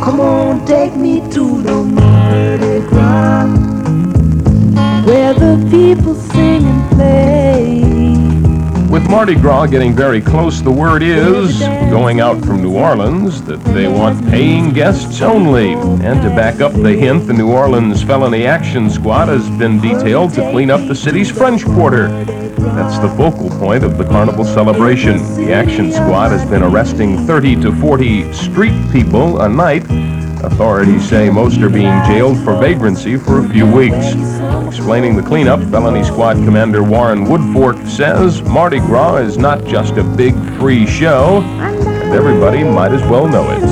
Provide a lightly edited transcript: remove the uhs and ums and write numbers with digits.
Come on, take me to the Mardi Gras, where the people sing and play. With Mardi Gras getting very close, the word is going out from New Orleans that they want paying guests only. And to back up the hint, the New Orleans Felony Action Squad has been detailed to clean up the city's French Quarter. That's the focal point of the carnival celebration. The Action Squad has been arresting 30 to 40 street people a night. Authorities say most are being jailed for vagrancy for a few weeks. Explaining the cleanup, Felony Squad Commander Warren Woodfork says Mardi Gras is not just a big free show, and everybody might as well know it.